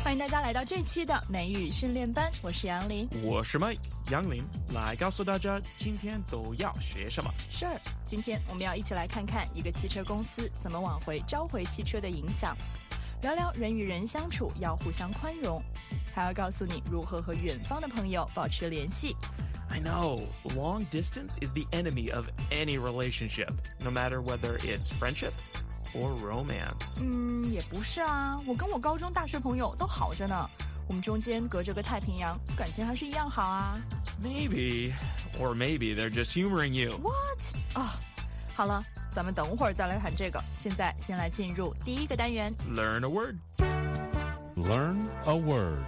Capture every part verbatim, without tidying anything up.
欢迎大家来到这期的美语训练班，我是杨林， 我是 Mike 杨林，来告诉大家今天都要学什么。 Sure， 今天我们要一起来看看一个汽车公司怎么挽回召回汽车的影响，聊聊人与人相处要互相宽容，还要告诉你如何和远方的朋友保持联系。 I know, long distance is the enemy of any relationship, no matter whether it's friendship or romance. 嗯，也不是啊，我跟我高中大学朋友都好着呢，我们中间隔着个太平洋，感情还是一样好啊。 Maybe, or maybe they're just humoring you. What? 啊、oh, 好了，咱们等会儿再来谈这个，现在先来进入第一个单元 Learn a word. Learn a word.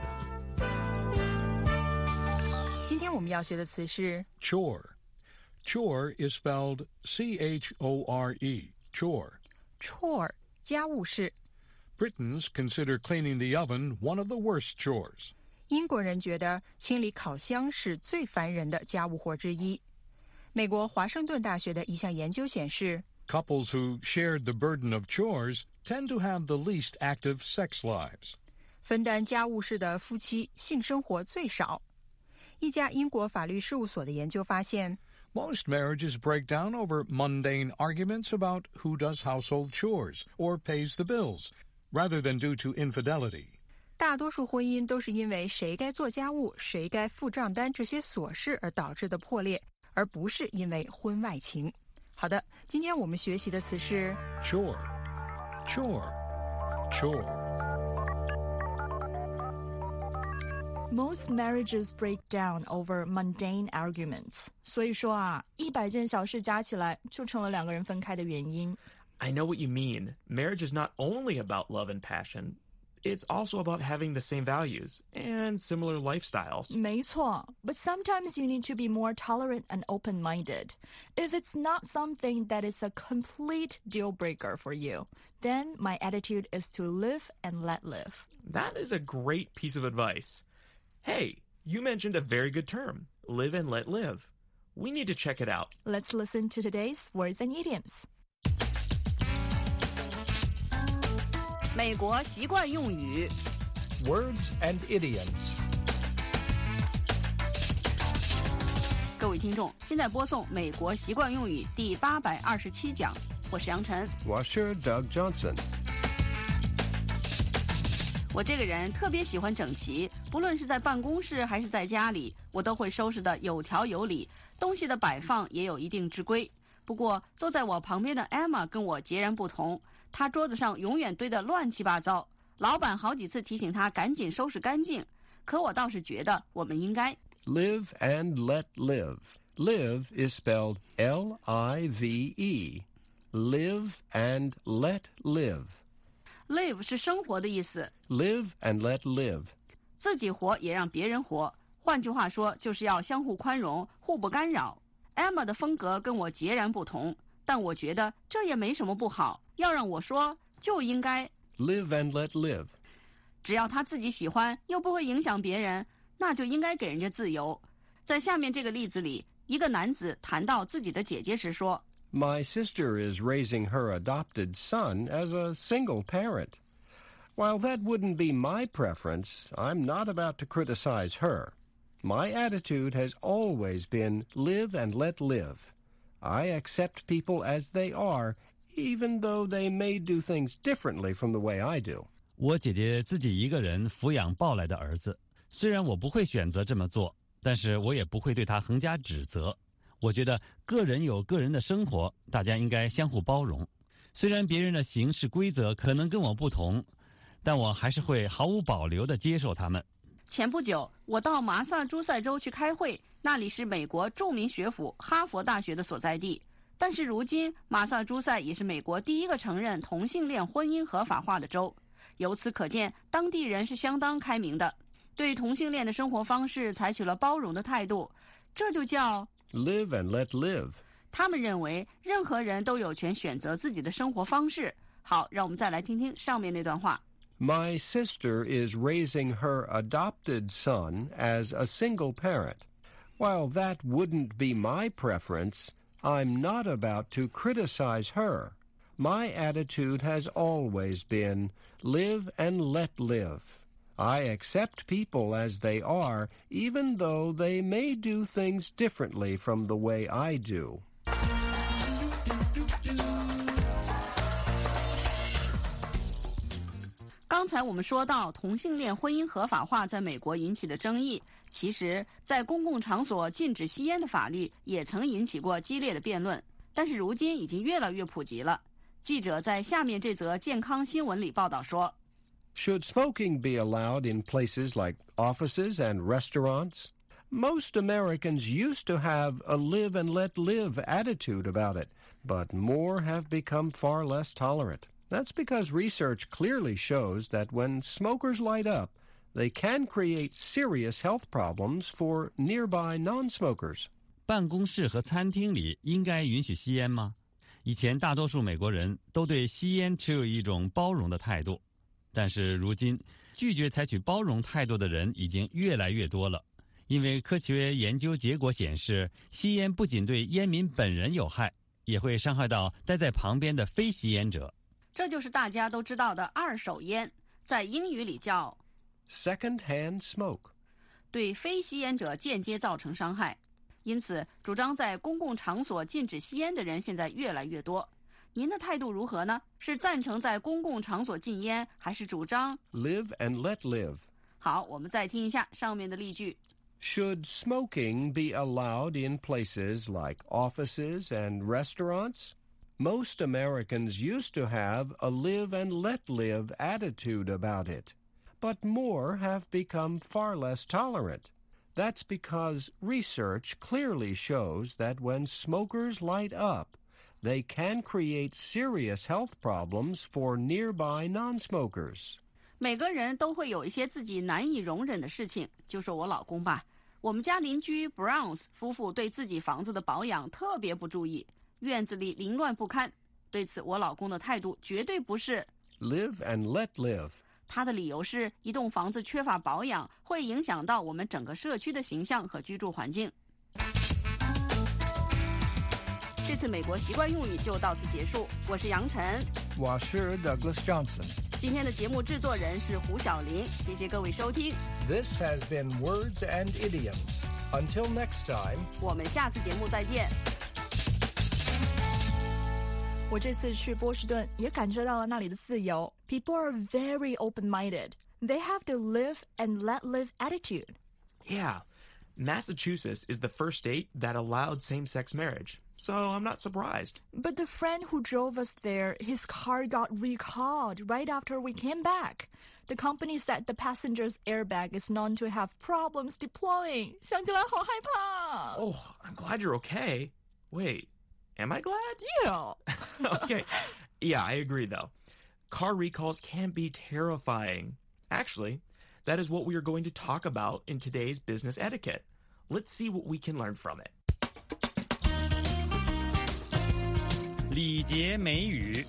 今天我们要学的词是 Chore. Chore is spelled C H O R E, chore. chore, 家务事。 Britons consider cleaning the oven one of the worst chores. 英国人觉得清理烤箱是最烦人的家务活之一。美国华盛顿大学的一项研究显示 Couples who shared the burden of chores tend to have the least active sex lives. 分担家务事的夫妻性生活最少。一家英国法律事务所的研究发现 Most marriages break down over mundane arguments about who does household chores or pays the bills, rather than due to infidelity. 大多数婚姻都是因为谁该做家务、谁该付账单这些琐事而导致的破裂，而不是因为婚外情。好的，今天我们学习的词是 Chore, chore, chore.Most marriages break down over mundane arguments. 所以说啊，一百件小事加起来就成了两个人分开的原因。 I know what you mean. Marriage is not only about love and passion. It's also about having the same values and similar lifestyles. 没错 but sometimes you need to be more tolerant and open-minded. If it's not something that is a complete deal breaker for you, then my attitude is to live and let live. That is a great piece of advice.Hey, you mentioned a very good term, live and let live. We need to check it out. Let's listen to today's words and idioms. 美国习惯用语 Words and idioms. 各位听众，现在播送美国习惯用语第八百二十七讲，我是杨晨， 我是 Doug Johnson。 我这个人特别喜欢整齐，不论是在办公室还是在家里，我都会收拾得有条有理，东西的摆放也有一定之规。不过坐在我旁边的 Emma 跟我截然不同，她桌子上永远堆得乱七八糟，老板好几次提醒她赶紧收拾干净，可我倒是觉得我们应该 Live and let live. Live is spelled L I V E. Live and let live.Live 是生活的意思 Live and let live 自己活也让别人活，换句话说就是要相互宽容，互不干扰。 Emma 的风格跟我截然不同，但我觉得这也没什么不好，要让我说就应该 Live and let live 只要他自己喜欢又不会影响别人，那就应该给人家自由。在下面这个例子里，一个男子谈到自己的姐姐时说 My sister is raising her adopted son as a single parent. While that wouldn't be my preference, I'm not about to criticize her. My attitude has always been live and let live. I accept people as they are, even though they may do things differently from the way I do. 我姐姐自己一个人抚养抱来的儿子，虽然我不会选择这么做，但是我也不会对她横加指责。我觉得个人有个人的生活，大家应该相互包容。虽然别人的行事规则可能跟我不同，但我还是会毫无保留地接受他们。 前不久，我到马萨诸塞州去开会，那里是美国著名学府哈佛大学的所在地。但是如今，马萨诸塞也是美国第一个承认同性恋婚姻合法化的州。由此可见，当地人是相当开明的，对同性恋的生活方式采取了包容的态度，这就叫 Live and let live. 他们认为任何人都有权选择自己的生活方式。好，让我们再来听听上面那段话。 My sister is raising her adopted son as a single parent. While that wouldn't be my preference, I'm not about to criticize her. My attitude has always been live and let live. I accept people as they are, even though they may do things differently from the way I do. 刚才我们说到同性恋婚姻合法化在美国引起的争议，其实在公共场所禁止吸烟的法律也曾引起过激烈的辩论，但是如今已经越来越普及了。记者在下面这则健康新闻里报道说， Should smoking be allowed in places like offices and restaurants? Most Americans used to have a live and let live attitude about it, but more have become far less tolerant. That's because research clearly shows that when smokers light up, they can create serious health problems for nearby non-smokers. 办公室和餐厅里应该允许吸烟吗？以前大多数美国人都对吸烟持有一种包容的态度，但是如今拒绝采取包容态度的人已经越来越多了。因为科学研究结果显示，吸烟不仅对烟民本人有害，也会伤害到待在旁边的非吸烟者。 这就是大家都知道的二手烟，在英语里叫 second-hand smoke， 对非吸烟者间接造成伤害。因此，主张在公共场所禁止吸烟的人现在越来越多。您的态度如何呢？是赞成在公共场所禁烟，还是主张 live and let live？ 好，我们再听一下上面的例句。 Should smoking be allowed in places like offices and restaurants? Most Americans used to have a live and let live attitude about it, but more have become far less tolerant. That's because research clearly shows that when smokers light up, they can create serious health problems for nearby non-smokers. 每个人都会有一些自己难以容忍的事情，就说我老公吧，我们家邻居 Browns 夫妇对自己房子的保养特别不注意，院子里凌乱不堪。对此，我老公的态度绝对不是 live and let live。 他的理由是，一栋房子缺乏保养，会影响到我们整个社区的形象和居住环境。这次美国习惯用语就到此结束。我是杨晨， 我是 Douglas Johnson。 今天的节目制作人是胡小玲，谢谢各位收听。 This has been Words and Idioms. Until next time， 我们下次节目再见。 我这次去波士顿也感受到了那里的自由。People are very open-minded. They have the live and let live attitude. Yeah. Massachusetts is the first state that allowed same-sex marriage, so I'm not surprised. But the friend who drove us there, his car got recalled right after we came back. The company said the passenger's airbag is known to have problems deploying. 想起来好害怕。 Oh, I'm glad you're okay. Wait, am I glad? Yeah. Okay. Yeah, I agree, though. Car recalls can be terrifying. Actually, that is what we are going to talk about in today's business etiquette. Let's see what we can learn from it. 礼节美语。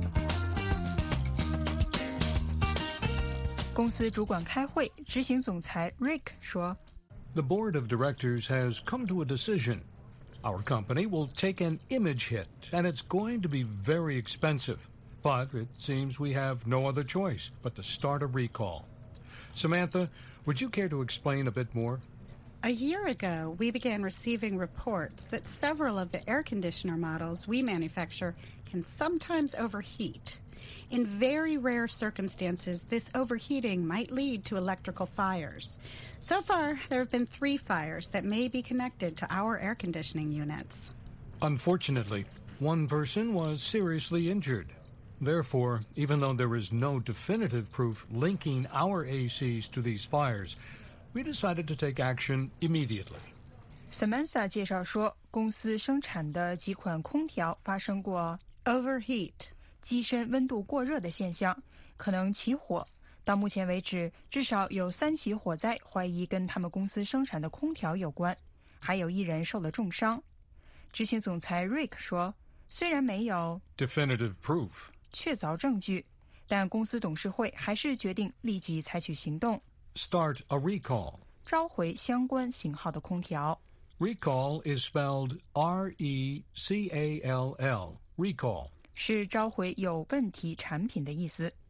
公司主管开会，执行总裁 Rick 说 The board of directors has come to a decision. Our company will take an image hit, and it's going to be very expensive. But it seems we have no other choice but to start a recall. Samantha, would you care to explain a bit more? A year ago, we began receiving reports that several of the air conditioner models we manufacture can sometimes overheat. In very rare circumstances, this overheating might lead to electrical fires. So far, there have been three fires that may be connected to our air conditioning units. Unfortunately, one person was seriously injured. Therefore, even though there is no definitive proof linking our A Cs to these fires, we decided to take action immediately. Samantha 介绍说，公司生产的几款空调发生过 overheat 机身温度过热的现象，可能起火。到目前为止，至少有三起火灾怀疑跟他们公司生产的空调有关，还有一人受了重伤。执行总裁 Rick 说，虽然没有 definitive proof 确凿证据，但公司董事会还是决定立即采取行动 start a recall 召回相关型号的空调。 Recall is spelled R E C A L L recall 是召回有问题产品的意思。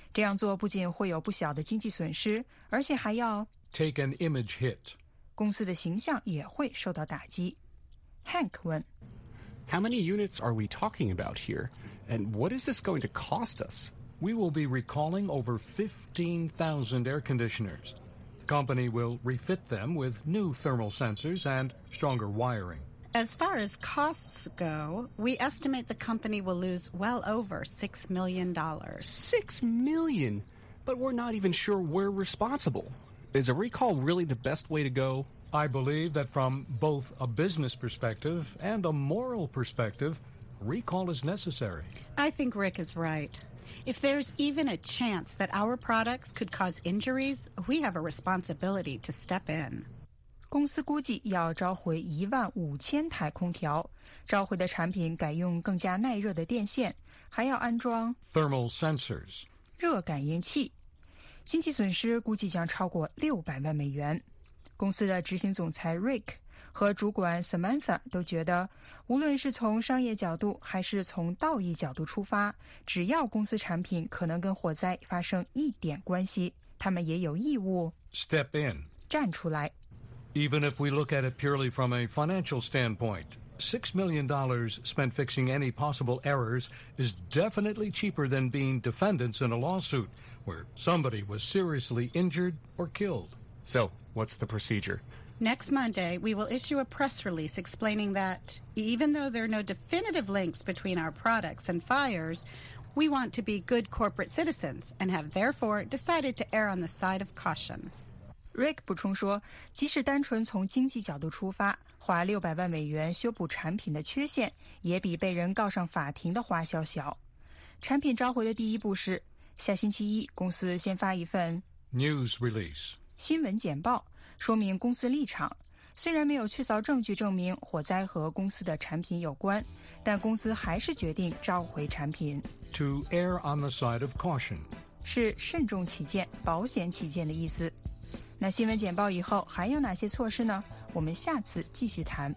这样做不仅会有不小的经济损失，而且还要 take an image hit. 公司的形象也会受到打击。Hank 问 How many units are we talking about here? And what is this going to cost us? We will be recalling over fifteen thousand air conditioners. The company will refit them with new thermal sensors and stronger wiring. As far as costs go, we estimate the company will lose well over six million dollars. Six million? But we're not even sure we're responsible. Is a recall really the best way to go? I believe that from both a business perspective and a moral perspective, recall is necessary. I think Rick is right. If there's even a chance that our products could cause injuries, we have a responsibility to step in. 公司估计要召回一万五千台空调，召回的产品改用更加耐热的电线，还要安装 thermal sensors 热感应器，经济损失估计将超过六百万美元。公司的执行总裁 Rick 和主管 Samantha 都觉得，无论是从商业角度还是从道义角度出发，只要公司产品可能跟火灾发生一点关系，他们也有义务 step in 站出来。 Even if we look at it purely from a financial standpoint, six million dollars spent fixing any possible errors is definitely cheaper than being defendants in a lawsuit where somebody was seriously injured or killed. So, what's the procedure? Next Monday, we will issue a press release explaining that even though there are no definitive links between our products and fires, we want to be good corporate citizens and have therefore decided to err on the side of caution. Rick 补充说，即使单纯从经济角度出发，花六百万美元修补产品的缺陷，也比被人告上法庭的花销小。产品召回的第一步是，下星期一公司先发一份 news release 新闻简报，说明公司立场。虽然没有确凿证据证明火灾和公司的产品有关，但公司还是决定召回产品。 To err on the side of caution 是慎重起见、保险起见的意思。那新闻简报以后还有哪些措施呢？我们下次继续谈。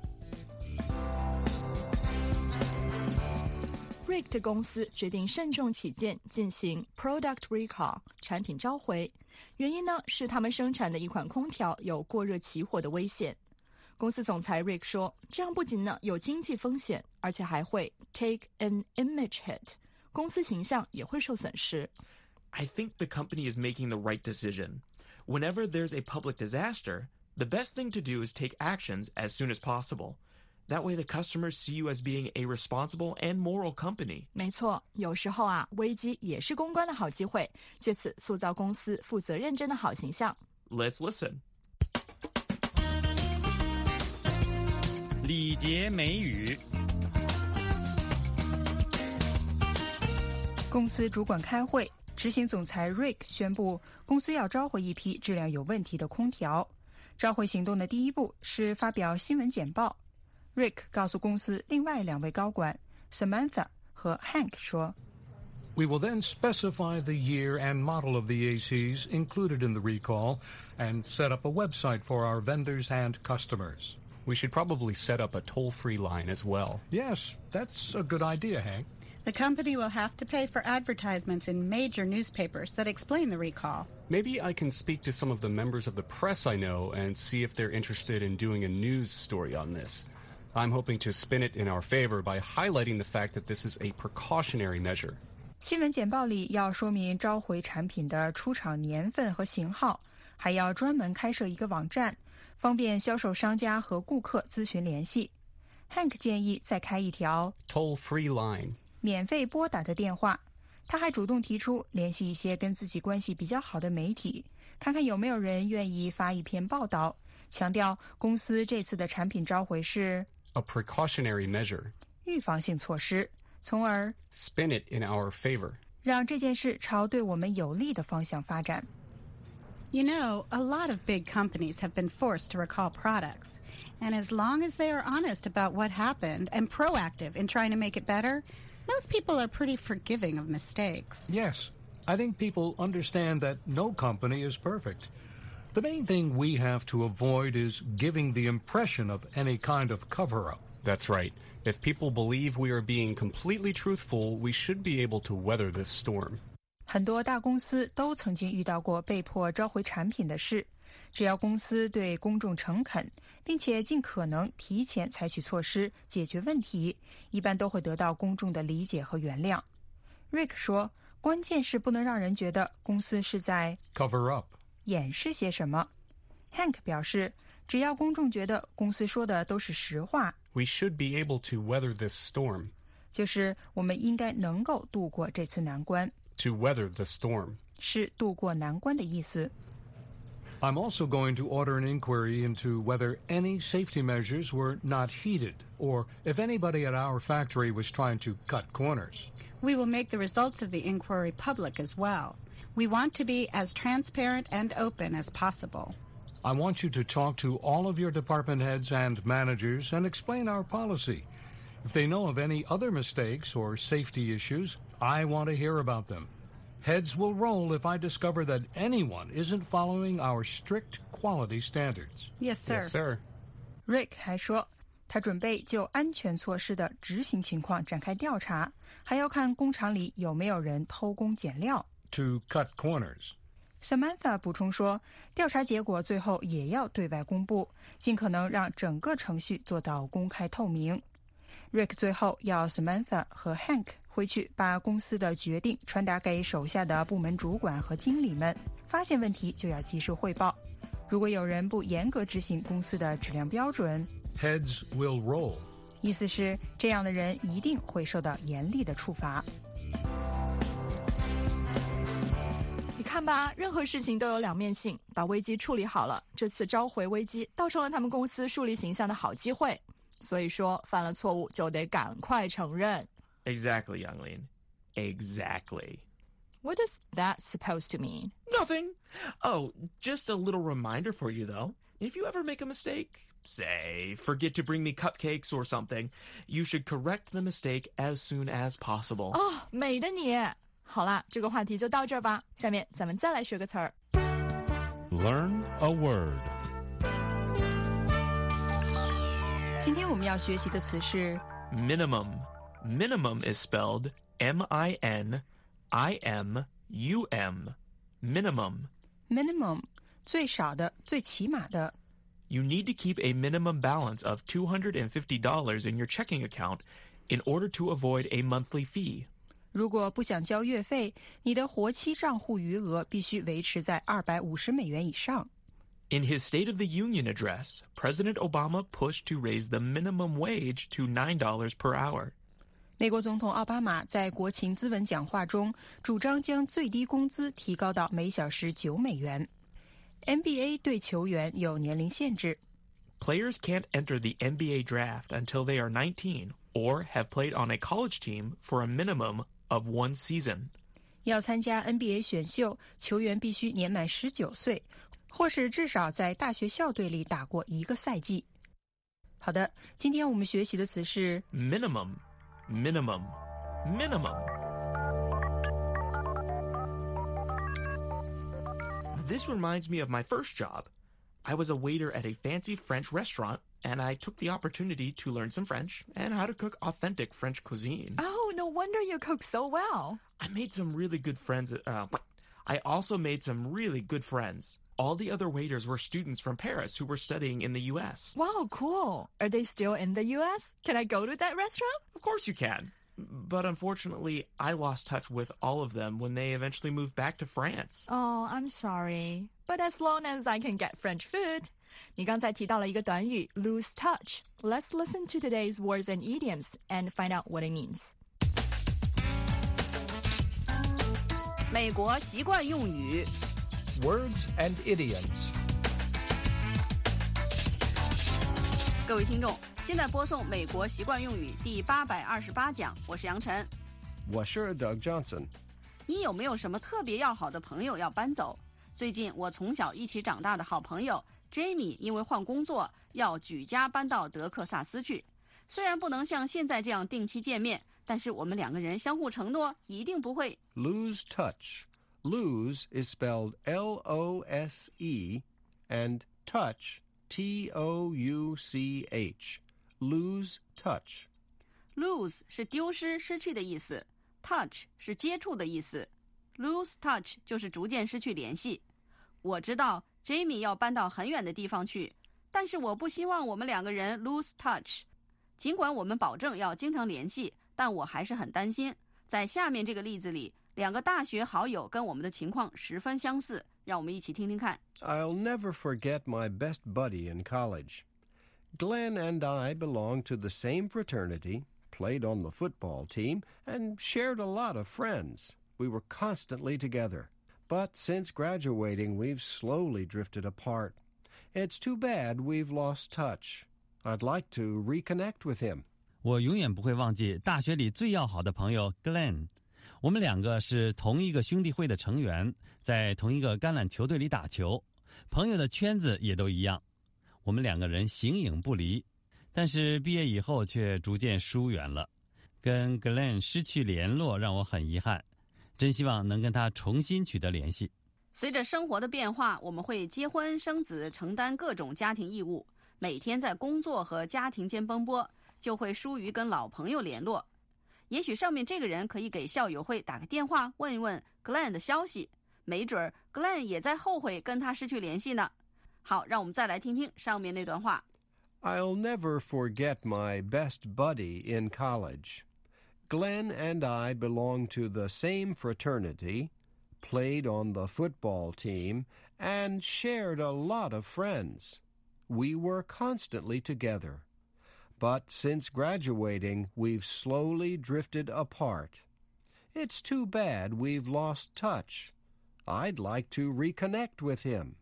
Rick 的公司决定慎重起见进行 product recall 产品召回，原因呢是他们生产的一款空调有过热起火的危险。公司总裁 Rick 说，这样不仅呢有经济风险，而且还会 take an image hit， 公司形象也会受损失。 I think the company is making the right decision. Whenever there's a public disaster, the best thing to do is take actions as soon as possible. That way the customers see you as being a responsible and moral company. 没错，有时候啊，危机也是公关的好机会，借此塑造公司负责认真的好形象。 Let's listen. 礼节美语。 公司主管开会，执行总裁 Rick 宣布，公司要召回一批质量有问题的空调。召回行动的第一步是发表新闻简报。Rick 告诉公司另外两位高管 Samantha 和 Hank 说 We will then specify the year and model of the A Cs included in the recall and set up a website for our vendors and customers. We should probably set up a toll-free line as well. Yes, that's a good idea, Hank. The company will have to pay for advertisements in major newspapers that explain the recall. Maybe I can speak to some of the members of the press I know and see if they're interested in doing a news story on this. I'm hoping to spin it in our favor by highlighting the fact that this is a precautionary measure. 新闻简报里要说明召回产品的出厂年份和型号，还要专门开设一个网站，方便销售商家和顾客咨询联系。Hank 建议再开一条 toll-free line 免费拨打的电话。他还主动提出联系一些跟自己关系比较好的媒体，看看有没有人愿意发一篇报道，强调公司这次的产品召回是 a precautionary measure 预防性措施，从而 spin it in our favor 让这件事朝对我们有利的方向发展。 You know, a lot of big companies have been forced to recall products. And as long as they are honest about what happened and proactive in trying to make it better, most people are pretty forgiving of mistakes. Yes, I think people understand that no company is perfect. The main thing we have to avoid is giving the impression of any kind of cover-up. That's right. If people believe we are being completely truthful, we should be able to weather this storm. 很多大公司都曾经遇到过被迫召回产品的事。只要公司对公众诚恳，并且尽可能提前采取措施解决问题，一般都会得到公众的理解和原谅。Rick 说，关键是不能让人觉得公司是在 cover up 掩饰些什么。Hank 表示，只要公众觉得公司说的都是实话， We should be able to weather this storm. 就是我们应该能够度过这次难关。 To weather the storm. 是度过难关的意思。 I'm also going to order an inquiry into whether any safety measures were not heeded, or if anybody at our factory was trying to cut corners. We will make the results of the inquiry public as well. We want to be as transparent and open as possible. I want you to talk to all of your department heads and managers and explain our policy. If they know of any other mistakes or safety issues, I want to hear about them. Heads will roll if I discover that anyone isn't following our strict quality standards. Yes, sir. Yes, sir. Rick 还说，他准备就安全措施的执行情况展开调查，还要看工厂里有没有人偷工减料。 To cut corners. Samantha 补充说，调查结果最后也要对外公布，尽可能让整个程序做到公开透明。Rick 最后要 Samantha 和 Hank 回去把公司的决定传达给手下的部门主管和经理们，发现问题就要及时汇报。如果有人不严格执行公司的质量标准， Heads will roll. 意思是这样的人一定会受到严厉的处罚。 你看吧，任何事情都有两面性，把危机处理好了，这次召回危机倒成了他们公司树立形象的好机会。所以说，犯了错误就得赶快承认。 Exactly, Youngling. Exactly. What is that supposed to mean? Nothing. Oh, just a little reminder for you, though. If you ever make a mistake, say, forget to bring me cupcakes or something, you should correct the mistake as soon as possible. 哦，美的你。好啦，这个话题就到这儿吧。下面咱们再来学个词儿。 Learn a word. 今天我们要学习的词是 Minimum. Minimum is spelled M I N I M U M. Minimum. minimum， 最少的，最起码的。 You need to keep a minimum balance of two hundred fifty dollars in your checking account in order to avoid a monthly fee. 如果不想交月费，你的活期账户余额必须维持在二百五十美元以上。 In his State of the Union address, President Obama pushed to raise the minimum wage to nine dollars per hour. 美国总统奥巴马在国情咨文讲话中主张将最低工资提高到每小时九美元。N B A 对球员有年龄限制。 Players can't enter the N B A draft until they are nineteen or have played on a college team for a minimum of one season. 要参加 N B A 选秀，球员必须年满十九岁，或是至少在大学校队里打过一个赛季。好的，今天我们学习的词是 Minimum, minimum, minimum. This reminds me of my first job. I was a waiter at a fancy French restaurant, and I took the opportunity to learn some French and how to cook authentic French cuisine. Oh, no wonder you cook so well. I made some really good friends. Uh, I also made some really good friends. All the other waiters were students from Paris who were studying in the U S. Wow, cool. Are they still in the U S? Can I go to that restaurant? Of course you can. But unfortunately, I lost touch with all of them when they eventually moved back to France. Oh, I'm sorry. But as long as I can get French food. 你刚才提到了一个短语 lose touch. Let's listen to today's words and idioms and find out what it means. 美国习惯用语 Words and idioms. 各位听众，现在播送美国习惯用语第八百二十八讲，我是杨晨。 我是 Doug Johnson. 你有没有什么特别要好的朋友要搬走？最近我从小一起长大的好朋友 Jamie 因为换工作要举家搬到德克萨斯去。虽然不能像现在这样定期见面，但是我们两个人相互承诺一定不会 Lose touch. Lose is spelled L O S E and touch, T O U C H. Lose touch. Lose 是丢失失去的意思， touch 是接触的意思。 lose touch 就是逐渐失去联系。我知道 Jamie 要搬到很远的地方去，但是我不希望我们两个人 lose touch。尽管我们保证要经常联系，但我还是很担心。在下面这个例子里，两个大学好友跟我们的情况十分相似，让我们一起听听看。 I'll never forget my best buddy in college. Glenn and I belonged to the same fraternity, played on the football team, and shared a lot of friends. We were constantly together. But since graduating, we've slowly drifted apart. It's too bad we've lost touch. I'd like to reconnect with him. 我永远不会忘记大学里最要好的朋友 Glenn。我们两个是同一个兄弟会的成员，在同一个橄榄球队里打球，朋友的圈子也都一样。我们两个人形影不离，但是毕业以后却逐渐疏远了。跟 Glenn 失去联络让我很遗憾，真希望能跟他重新取得联系。 随着生活的变化，我们会结婚生子，承担各种家庭义务，每天在工作和家庭间奔波，就会疏于跟老朋友联络。也许上面这个人可以给校友会打个电话，问一问 Glenn 的消息，没准 Glenn 也在后悔跟他失去联系呢。好，让我们再来听听上面那段话。 I'll never forget my best buddy in college. Glenn and I belonged to the same fraternity, played on the football team, and shared a lot of friends. We were constantly together. But since graduating, we've slowly drifted apart. It's too bad we've lost touch. I'd like to reconnect with him.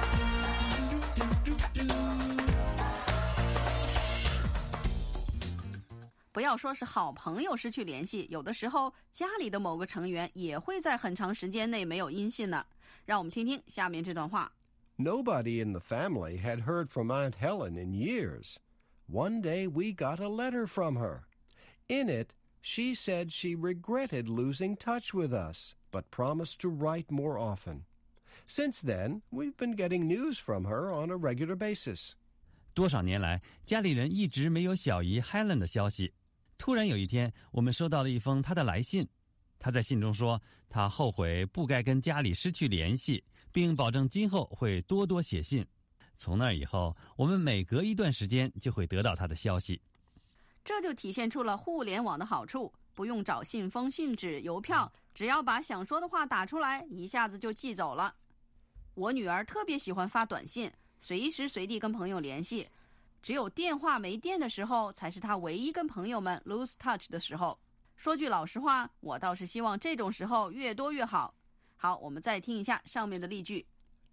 不要说是好朋友失去联系，有的时候家里的某个成员也会在很长时间内没有音信呢。让我们听听下面这段话。 Nobody in the family had heard from Aunt Helen in years. One day we got a letter from her. In it, she said she regretted losing touch with us, but promised to write more often. Since then, we've been getting news from her on a regular basis. 多少年来，家里人一直没有小姨 Helen 的消息。突然有一天，我们收到了一封她的来信。她在信中说，她后悔不该跟家里失去联系，并保证今后会多多写信。从那以后，我们每隔一段时间就会得到她的消息。 这就体现出了互联网的好处，不用找信封、信纸、邮票，只要把想说的话打出来，一下子就寄走了。我女儿特别喜欢发短信，随时随地跟朋友联系，只有电话没电的时候，才是她唯一跟朋友们 lose touch 的时候。说句老实话，我倒是希望这种时候越多越好。好，我们再听一下上面的例句。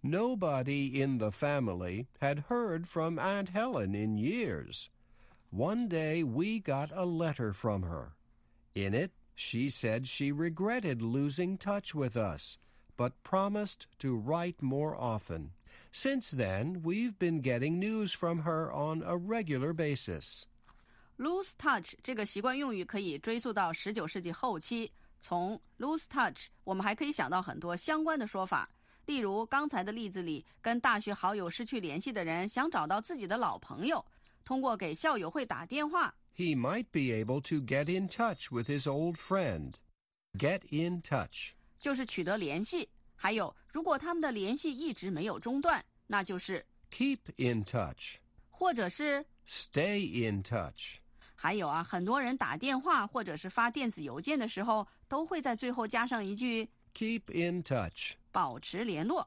Nobody in the family had heard from Aunt Helen in years. One day we got a letter from her. In it, she said she regretted losing touch with us, but promised to write more often. Since then, we've been getting news from her on a regular basis. lose touch 这个习惯用语可以追溯到十九世纪后期。从 lose touch 我们还可以想到很多相关的说法，例如刚才的例子里，跟大学好友失去联系的人想找到自己的老朋友，通过给校友会打电话。 He might be able to get in touch with his old friend. Get in touch 就是取得联系。还有，如果他们的联系一直没有中断，那就是 keep in touch 或者是 stay in touch。 还有啊，很多人打电话或者是发电子邮件的时候，都会在最后加上一句 keep in touch 保持联络。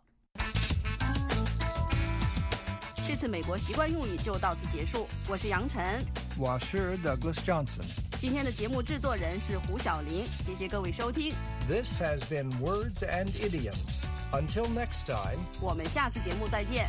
这次美国习惯用语就到此结束，我是杨晨， 我是 Douglas Johnson。 今天的节目制作人是胡小玲，谢谢各位收听。 This has been Words and Idioms. Until next time, 我们下次节目再见。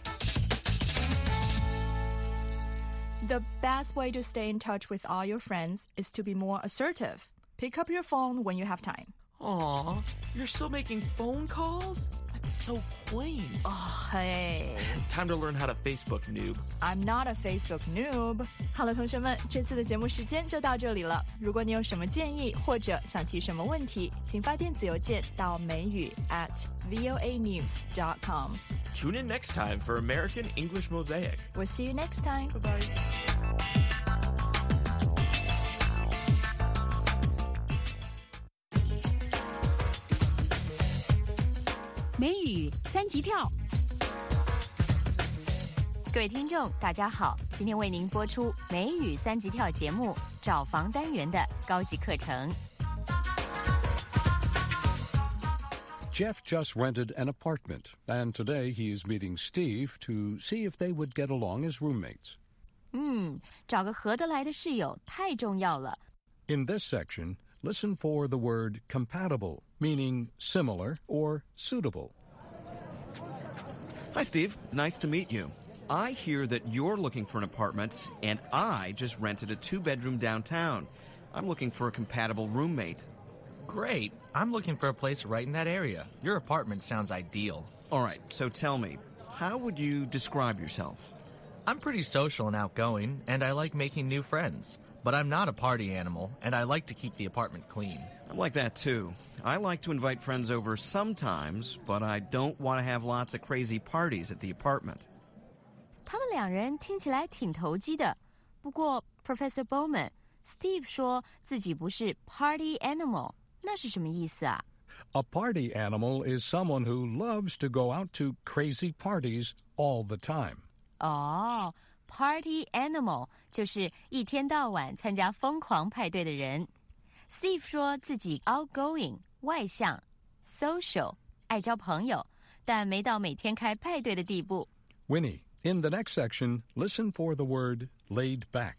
The best way to stay in touch with all your friends is to be more assertive. Pick up your phone when you have time. Aw, you're still making phone calls? That's so quaint. Oh, hey. Time to learn how to Facebook, noob. I'm not a Facebook noob. 好了，同学们，这次的节目时间就到这里了。如果你有什么建议或者想提什么问题，请发电子邮件到美语 at voa news dot com. Tune in next time for American English Mosaic. We'll see you next time. Bye-bye. 美语三级跳。 各位听众，大家好，今天为您播出美语三级跳节目找房单元的高级课程。 Jeff just rented an apartment, and today he is meeting Steve to see if they would get along as roommates. 嗯，找个合得来的室友太重要了。 In this section, listen for the word compatible, meaning similar or suitable. Hi, Steve. Nice to meet you. I hear that you're looking for an apartment, and I just rented a two-bedroom downtown. I'm looking for a compatible roommate. Great. I'm looking for a place right in that area. Your apartment sounds ideal. All right, so tell me, how would you describe yourself? I'm pretty social and outgoing, and I like making new friends. But I'm not a party animal, and I like to keep the apartment clean. I'm like that, too. I like to invite friends over sometimes, but I don't want to have lots of crazy parties at the apartment. 他们两人听起来挺投机的，不过 Professor Bowman Steve 说自己不是 party animal， 那是什么意思啊？ A party animal is someone who loves to go out to crazy parties all the time. 哦 ，party animal 就是一天到晚参加疯狂派对的人。Steve 说自己 outgoing 外向 ，social 爱交朋友，但没到每天开派对的地步。 Winnie, in the next section, listen for the word laid back.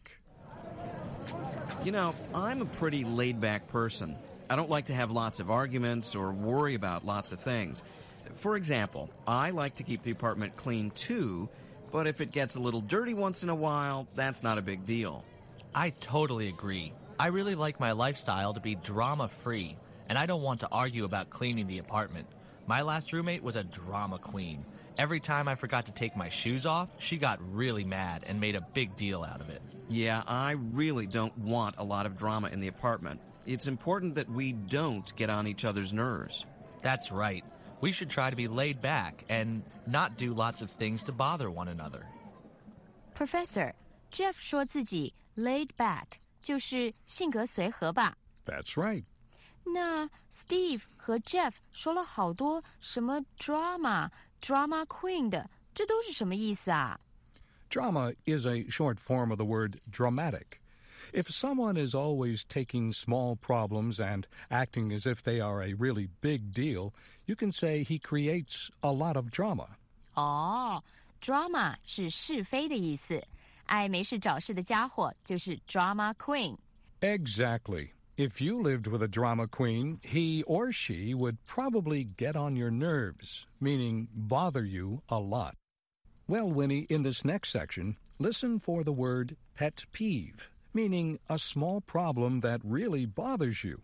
You know, I'm a pretty laid-back person. I don't like to have lots of arguments or worry about lots of things. For example, I like to keep the apartment clean too, but if it gets a little dirty once in a while, that's not a big deal. I totally agree. I really like my lifestyle to be drama-free, and I don't want to argue about cleaning the apartment. My last roommate was a drama queen. Every time I forgot to take my shoes off, she got really mad and made a big deal out of it. Yeah, I really don't want a lot of drama in the apartment. It's important that we don't get on each other's nerves. That's right. We should try to be laid back and not do lots of things to bother one another. Professor, Jeff 说自己 laid back 就是性格随和吧？ That's right. 那 Steve 和 Jeff 说了好多什么 drama、drama queen 的，这都是什么意思啊？ Drama is a short form of the word dramatic. If someone is always taking small problems and acting as if they are a really big deal, you can say he creates a lot of drama. 哦 ，drama 是是非的意思，爱没事找事的家伙就是 drama queen. Exactly. If you lived with a drama queen, he or she would probably get on your nerves, meaning bother you a lot. Well, Winnie, in this next section, listen for the word pet peeve, meaning a small problem that really bothers you.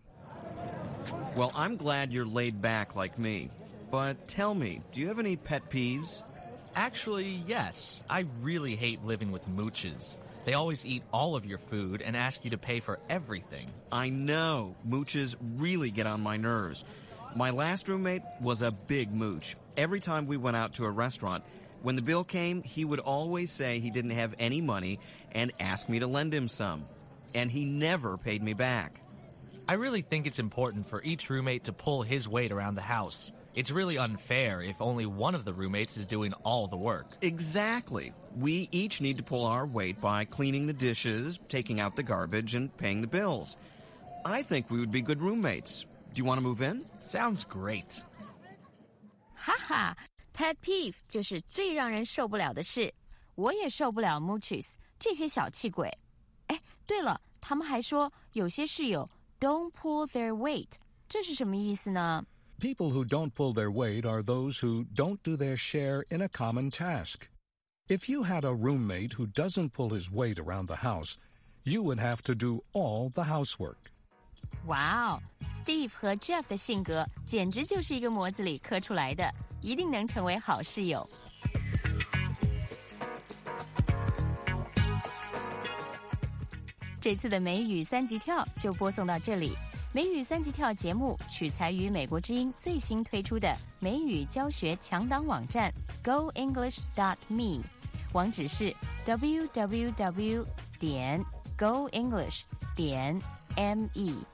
Well, I'm glad you're laid back like me. But tell me, do you have any pet peeves? Actually, yes. I really hate living with mooches. They always eat all of your food and ask you to pay for everything. I know. Mooches really get on my nerves. My last roommate was a big mooch. Every time we went out to a restaurant, when the bill came, he would always say he didn't have any money and ask me to lend him some. And he never paid me back. I really think it's important for each roommate to pull his weight around the house. It's really unfair if only one of the roommates is doing all the work. Exactly. We each need to pull our weight by cleaning the dishes, taking out the garbage, and paying the bills. I think we would be good roommates. Do you want to move in? Sounds great. 哈哈 Pet peeve 就是最让人受不了的事，我也受不了 mooches 这些小气鬼。哎，对了，他们还说有些室友 don't pull their weight， 这是什么意思呢？ People who don't pull their weight are those who don't do their share in a common task. If you had a roommate who doesn't pull his weight around the house, you would have to do all the housework. 哇哦 Steve 和 Jeff 的性格简直就是一个模子里刻出来的，一定能成为好室友。这次的美语三级跳就播送到这里。美语三级跳节目取材于美国之音最新推出的美语教学强档网站 go english dot me， 网址是 double-u double-u double-u 点 go english 点 me。